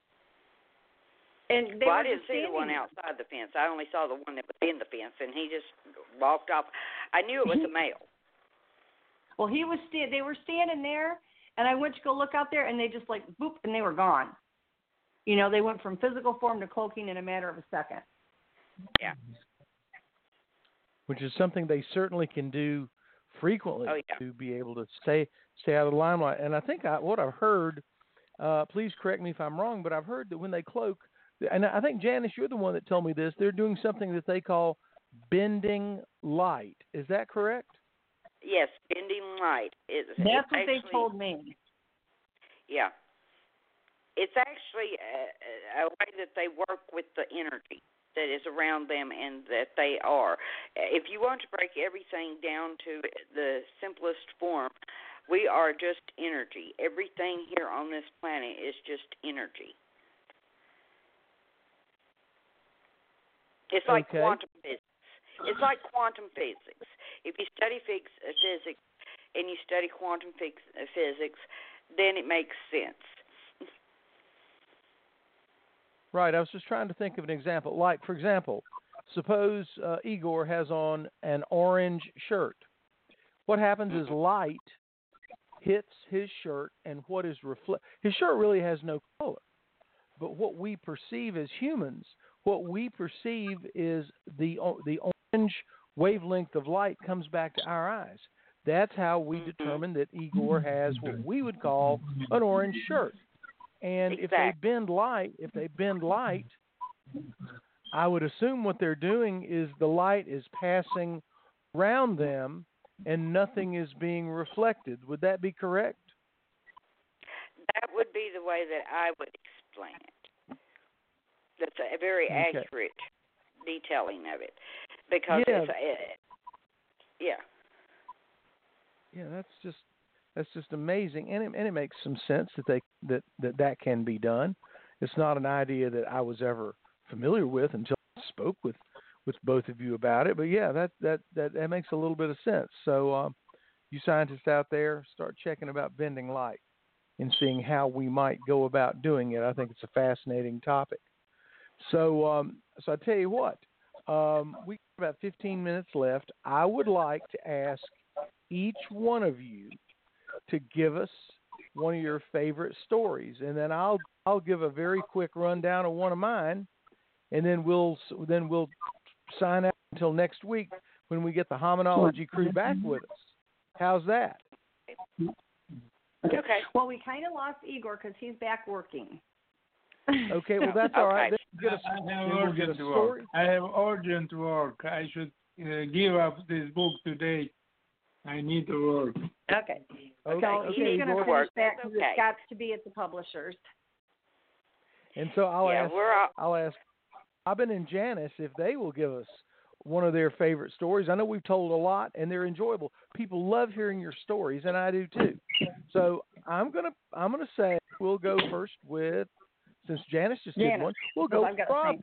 And they well, were I didn't just see the standing one there. outside the fence. I only saw the one that was in the fence, and he just walked off. I knew it was a male. Well, he was sta- they were standing there, and I went to go look out there, and they just like, boop, and they were gone. You know, they went from physical form to cloaking in a matter of a second. Yeah. Which is something they certainly can do frequently Oh, yeah. to be able to stay stay out of the limelight. And I think I, what I've heard, uh, please correct me if I'm wrong, but I've heard that when they cloak, and I think, Janice, you're the one that told me this, they're doing something that they call bending light. Is that correct? Yes, bending light. It, That's it's what actually, they told me. Yeah. It's actually a, a way that they work with the energy that is around them and that they are. If you want to break everything down to the simplest form, we are just energy. Everything here on this planet is just energy. It's like Okay. quantum physics. It's like quantum physics. If you study phys- physics and you study quantum phys- physics, then it makes sense. Right. I was just trying to think of an example. Like, for example, suppose uh, Igor has on an orange shirt. What happens is light hits his shirt, and what is reflect his shirt really has no color. But what we perceive as humans, what we perceive is the the orange wavelength of light comes back to our eyes. That's how we determine that Igor has what we would call an orange shirt. And Exactly. if they bend light, if they bend light, I would assume what they're doing is the light is passing around them and nothing is being reflected. Would that be correct? That would be the way that I would explain it. That's a very Okay. accurate detailing of it. Because Yeah. it's, uh, yeah. yeah, that's just that's just amazing, and it, and it makes some sense that they that, that that can be done. It's not an idea that I was ever familiar with until I spoke with, with both of you about it. But yeah, that that that, that makes a little bit of sense. So um, you scientists out there, start checking about bending light and seeing how we might go about doing it. I think it's a fascinating topic. So um, so I tell you what, um, we got about fifteen minutes left. I would like to ask each one of you to give us one of your favorite stories, and then I'll I'll give a very quick rundown of one of mine, and then we'll then we'll sign out until next week when we get the Hominology crew back with us. How's that? Okay. Well, we kind of lost Igor because he's back working. Okay, well that's all right. Okay. Then get a, I have then we'll get a urgent story. work. I have urgent work. I should uh, give up this book today. I need to work. Okay. Okay, So okay, he's going to Igor. finish that because Okay. it's got to be at the publishers. And so I'll yeah, ask we're all, I'll ask Robin and Janice if they will give us one of their favorite stories. I know we've told a lot, and they're enjoyable. People love hearing your stories, and I do too. So I'm gonna I'm gonna say we'll go first with, since Janice just did Janice, one, we'll because go I've with got to Rob. think.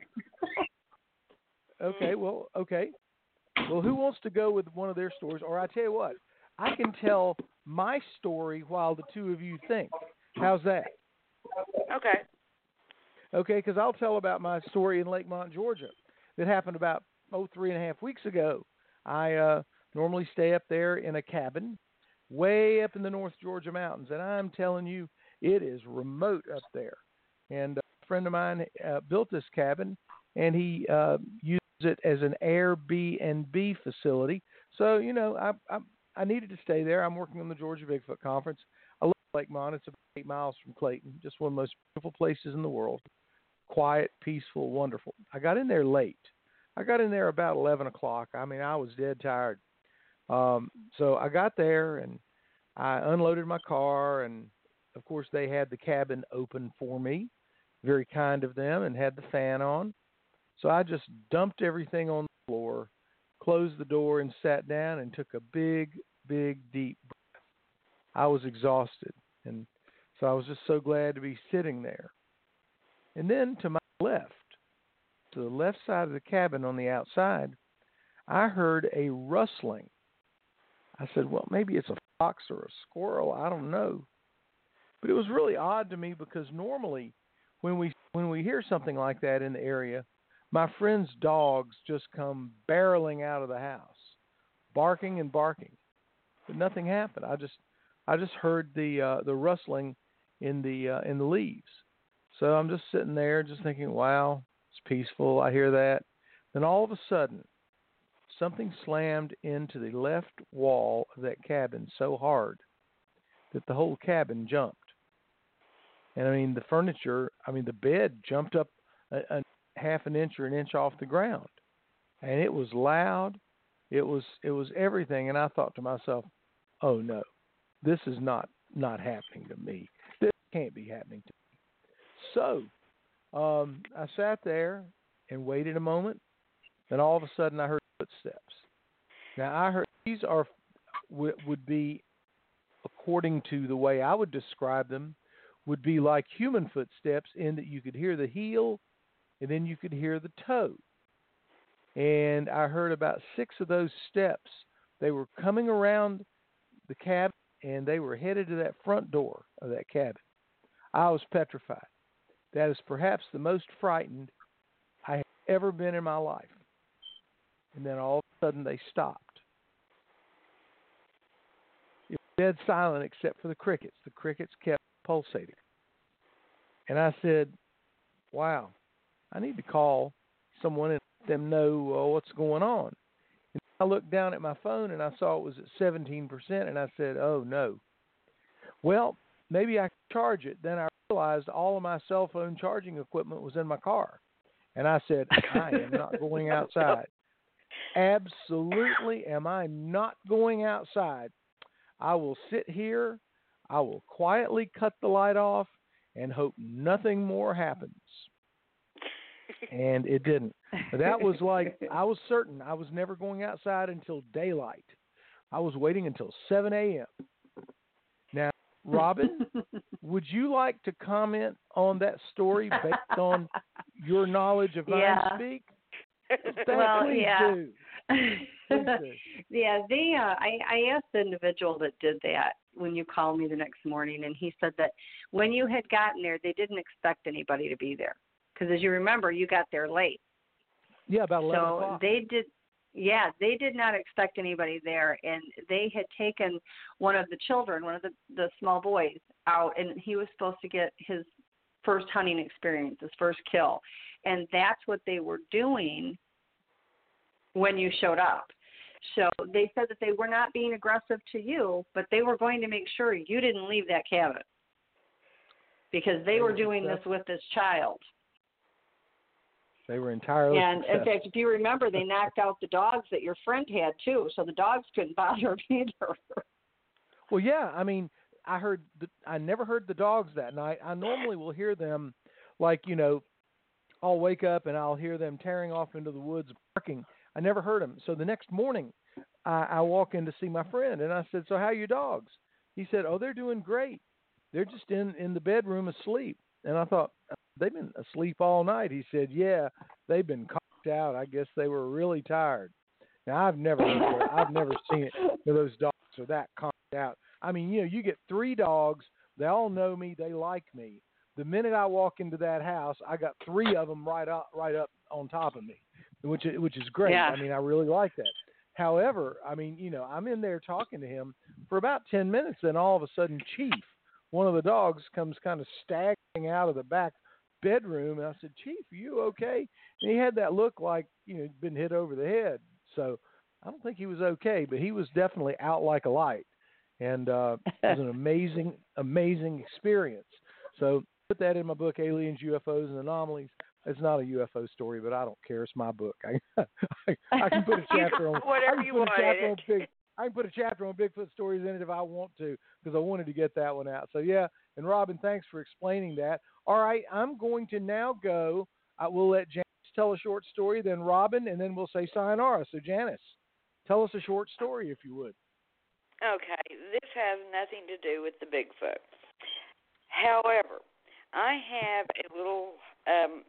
Okay, well, okay. Well, who wants to go with one of their stories? Or I tell you what, I can tell my story while the two of you think. How's that? okay. Okay, because I'll tell about my story in Lakemont, Georgia, that happened about oh three and a half weeks ago. I uh, normally stay up there in a cabin, way up in the North Georgia mountains, and I'm telling you, it is remote up there. And a friend of mine uh, built this cabin, and he uh, used it as an Airbnb facility. So you know, I, I I needed to stay there. I'm working on the Georgia Bigfoot Conference. I love Lakemont. It's about eight miles from Clayton. Just one of the most beautiful places in the world. Quiet, peaceful, wonderful. I got in there late. I got in there about eleven o'clock. I mean, I was dead tired. Um, so I got there and I unloaded my car, and of course they had the cabin open for me. Very kind of them, and had the fan on. So I just dumped everything on the floor, closed the door, and sat down and took a big, big, deep breath. I was exhausted, and so I was just so glad to be sitting there. And then to my left, to the left side of the cabin on the outside, I heard a rustling. I said, well, maybe it's a fox or a squirrel. I don't know. But it was really odd to me because normally when we when we hear something like that in the area, my friend's dogs just come barreling out of the house, barking and barking. But nothing happened. I just I just heard the uh, the rustling in the uh, in the leaves. So I'm just sitting there just thinking, wow, it's peaceful. I hear that. Then all of a sudden, something slammed into the left wall of that cabin so hard that the whole cabin jumped. And I mean, the furniture, I mean, the bed jumped up a, a half an inch or an inch off the ground. And it was loud. It was it was everything. And I thought to myself, oh no, this is not, not happening to me. This can't be happening to me. So um, I sat there and waited a moment. Then all of a sudden I heard footsteps. Now I heard these are w- would be, according to the way I would describe them, would be like human footsteps in that you could hear the heel and then you could hear the toe. And I heard about six of those steps. They were coming around the cabin and they were headed to that front door of that cabin. I was petrified. That is perhaps the most frightened I have ever been in my life. And then all of a sudden they stopped. It was dead silent except for the crickets. The crickets kept pulsating. And I said, wow, I need to call someone and let them know uh, what's going on. And I looked down at my phone and I saw it was at seventeen percent, and I said, oh no. Well, maybe I could charge it. Then I realized all of my cell phone charging equipment was in my car. And I said, I am not going outside. Absolutely am I not going outside. I will sit here. I will quietly cut the light off and hope nothing more happens. And it didn't. But that was like, I was certain I was never going outside until daylight. I was waiting until seven a.m. Now, Robin, would you like to comment on that story based on your knowledge of Yeah. Vine Speak? Well, Please yeah. do. Please do. Yeah, they. Uh, I, I asked the individual that did that when you called me the next morning, and he said that when you had gotten there, they didn't expect anybody to be there because, as you remember, you got there late. Yeah, about eleven So o'clock. they did. Yeah, they did not expect anybody there, and they had taken one of the children, one of the the small boys, out, and he was supposed to get his first hunting experience, his first kill, and that's what they were doing when you showed up. So they said that they were not being aggressive to you, but they were going to make sure you didn't leave that cabin because they They were were doing this successful. with this child. They were entirely And in successful. fact, if you remember, they knocked out the dogs that your friend had too, so the dogs couldn't bother him either. Well, yeah. I mean, I heard. The, I never heard the dogs that night. I normally will hear them, like you know, I'll wake up and I'll hear them tearing off into the woods barking. I never heard them. So the next morning, I, I walk in to see my friend, and I said, "So how are your dogs?" He said, "Oh, they're doing great. They're just in in the bedroom asleep." And I thought, "They've been asleep all night." He said, "Yeah, they've been conked out. I guess they were really tired." Now I've never heard that. I've never seen it where those dogs are that conked out. I mean, you know, you get three dogs. They all know me. They like me. The minute I walk into that house, I got three of them right up, right up on top of me, which is, which is great. Yeah. I mean, I really like that. However, I mean, you know, I'm in there talking to him for about ten minutes, then all of a sudden, Chief, one of the dogs, comes kind of staggering out of the back bedroom, and I said, "Chief, are you okay?" And he had that look like, you know, he'd been hit over the head. So I don't think he was okay, but he was definitely out like a light. And uh, it was an amazing, amazing experience. So put that in my book, Aliens, U F Os, and Anomalies. It's not a U F O story, but I don't care. It's my book. I, I, I can put a chapter on Whatever I can you put want a chapter in on it. big. I can put a chapter on Bigfoot stories in it if I want to, because I wanted to get that one out. So yeah, and Robin, thanks for explaining that. All right, I'm going to now go. I will let Janice tell a short story, then Robin, and then we'll say sayonara. So Janice, tell us a short story if you would. Okay, this has nothing to do with the Bigfoot. However, I have a little um,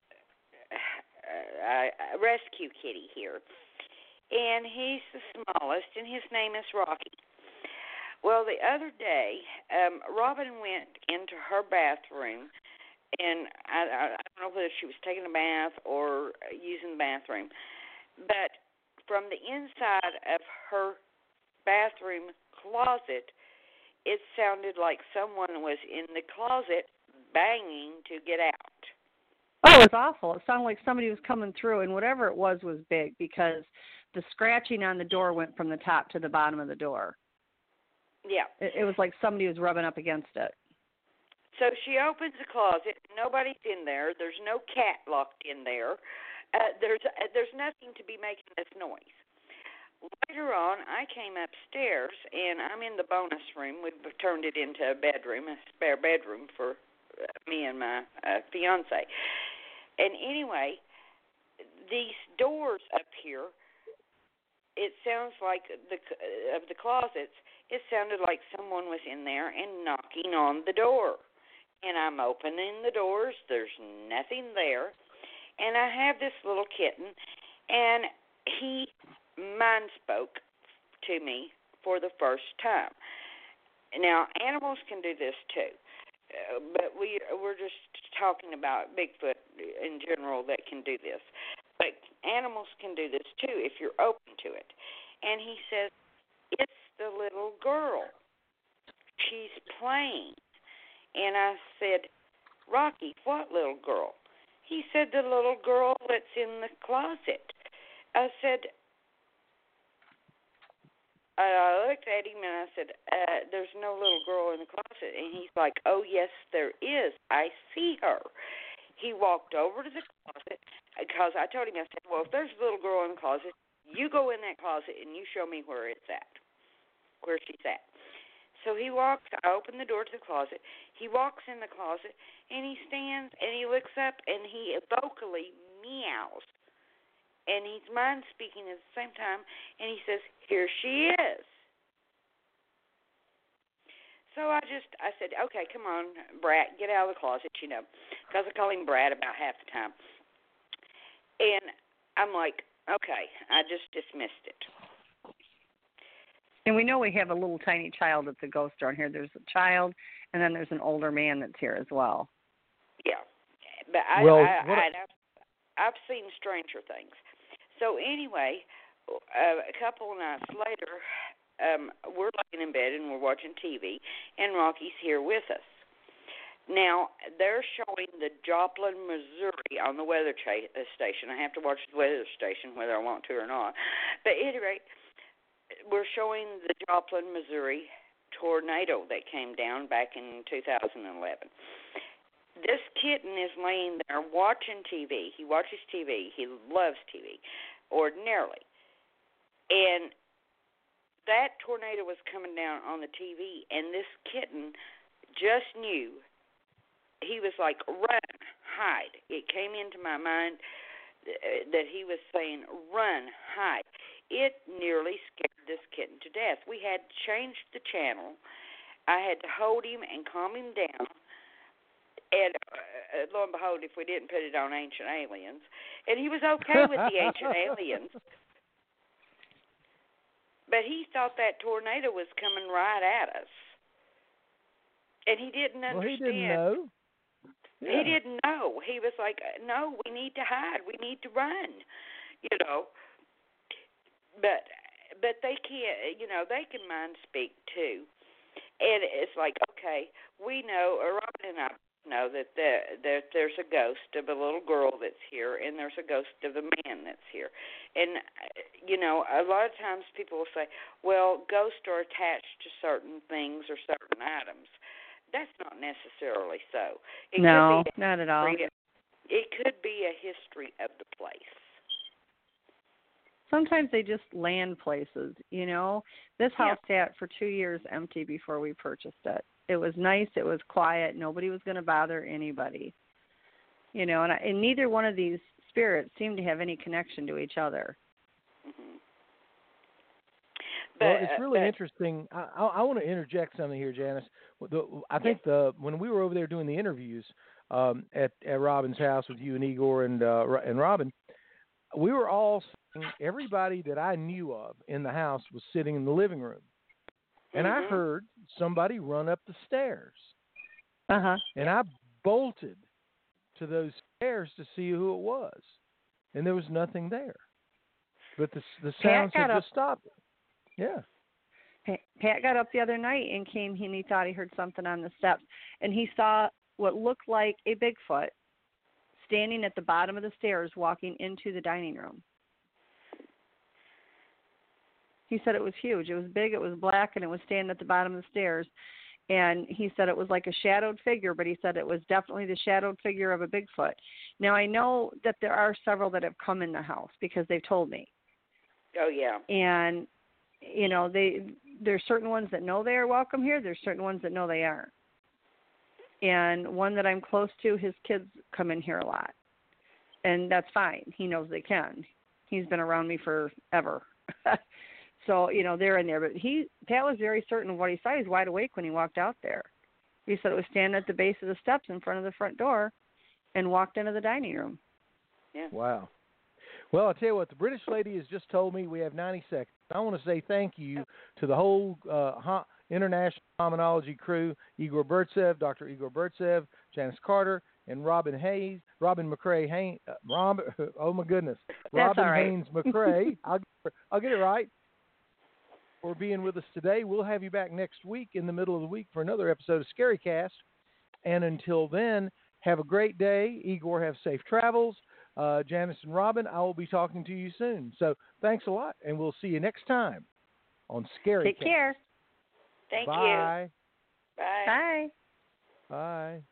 uh, rescue kitty here, and he's the smallest, and his name is Rocky. Well, the other day, um, Robin went into her bathroom, and I, I, I don't know whether she was taking a bath or using the bathroom, but from the inside of her bathroom closet, it sounded like someone was in the closet banging to get out. Oh, it was awful. It sounded like somebody was coming through, and whatever it was was big because the scratching on the door went from the top to the bottom of the door. Yeah. It, it was like somebody was rubbing up against it. So she opens the closet. Nobody's in there. There's no cat locked in there. Uh, there's uh, there's nothing to be making this noise. Later on, I came upstairs, and I'm in the bonus room. We've turned it into a bedroom, a spare bedroom for uh, me and my uh, fiance. And anyway, these doors up here, it sounds like the uh, of the closets, it sounded like someone was in there and knocking on the door. And I'm opening the doors. There's nothing there. And I have this little kitten, and he mind spoke to me for the first time. Now, animals can do this too, uh, but we, we're just talking about Bigfoot in general that can do this. But animals can do this too if you're open to it. And he says, "It's the little girl. She's playing." And I said, "Rocky, what little girl?" He said, "The little girl that's in the closet." I said, I looked at him and I said, uh, "There's no little girl in the closet." And he's like, "Oh, yes, there is. I see her." He walked over to the closet because I told him, I said, "Well, if there's a little girl in the closet, you go in that closet and you show me where it's at, where she's at." So he walks, I open the door to the closet. He walks in the closet and he stands and he looks up and he vocally meows. and he's mind speaking at the same time, and he says, "Here she is." So I just, I said, "Okay, come on, Brat, get out of the closet," you know, because I call him Brat about half the time. And I'm like, okay, I just dismissed it. And we know we have a little tiny child that's a ghost around here. There's a child, and then there's an older man that's here as well. Yeah, but I, well, I, what... I, I've, I've seen stranger things. So anyway, uh, a couple of nights later, um, we're laying in bed and we're watching T V, and Rocky's here with us. Now, they're showing the Joplin, Missouri on the weather cha- station. I have to watch the weather station whether I want to or not. But at any rate, we're showing the Joplin, Missouri tornado that came down back in two thousand eleven. This kitten is laying there watching T V. He watches T V. He loves T V ordinarily. And that tornado was coming down on the T V, and this kitten just knew. He was like, "Run, hide." It came into my mind that he was saying, "Run, hide." It nearly scared this kitten to death. We had changed the channel. I had to hold him and calm him down. And uh, lo and behold, if we didn't put it on Ancient Aliens, and he was okay with the Ancient Aliens, but he thought that tornado was coming right at us, and he didn't understand. Well, he didn't know. Yeah. He didn't know. He was like, "No, we need to hide. We need to run," you know. But but they can't, you know, they can mind speak too. And it's like, okay, we know, Robin and I know that the, that there's a ghost of a little girl that's here, and there's a ghost of a man that's here. And, you know, a lot of times people will say, well, ghosts are attached to certain things or certain items. That's not necessarily so. It no, could be not at all. It could be a history of the place. Sometimes they just land places, you know. This house yeah. sat for two years empty before we purchased it. It was nice. It was quiet. Nobody was going to bother anybody, you know. And, I, and neither one of these spirits seemed to have any connection to each other. Mm-hmm. But, well, it's really but, interesting. I, I, I want to interject something here, Janice. The, I think yeah. the when we were over there doing the interviews um, at, at Robin's house with you and Igor and uh, and Robin, we were all sitting, everybody that I knew of in the house was sitting in the living room. And mm-hmm. I heard somebody run up the stairs. Uh-huh. And I bolted to those stairs to see who it was. And there was nothing there. But the, the sounds had just stopped. Yeah. Pat got up the other night and came, and he thought he heard something on the steps. And he saw what looked like a Bigfoot standing at the bottom of the stairs walking into the dining room. He said it was huge. It was big, it was black, and it was standing at the bottom of the stairs. And he said it was like a shadowed figure, but he said it was definitely the shadowed figure of a Bigfoot. Now, I know that there are several that have come in the house because they've told me. Oh, yeah. And, you know, they there's certain ones that know they are welcome here. There's certain ones that know they aren't. And one that I'm close to, his kids come in here a lot. And that's fine. He knows they can. He's been around me forever. So, you know, they're in there. But he, Pat was very certain of what he saw. He was wide awake when he walked out there. He said it was standing at the base of the steps in front of the front door and walked into the dining room. Yeah. Wow. Well, I'll tell you what, the British lady has just told me we have ninety seconds. I want to say thank you to the whole uh, International Hominology crew, Igor Burtsev, Doctor Igor Burtsev, Janice Carter, and Robin Hayes, Robin McCrae Haynes, uh, Rob, oh my goodness, Robin right. Haynes McCrae, I'll, I'll get it right, for being with us today. We'll have you back next week in the middle of the week for another episode of Scary Cast. And until then, have a great day. Igor, have safe travels. Uh, Janice and Robin, I will be talking to you soon. So thanks a lot, and we'll see you next time on Scary Take Cast. care. Thank Bye. you. Bye. Bye. Bye.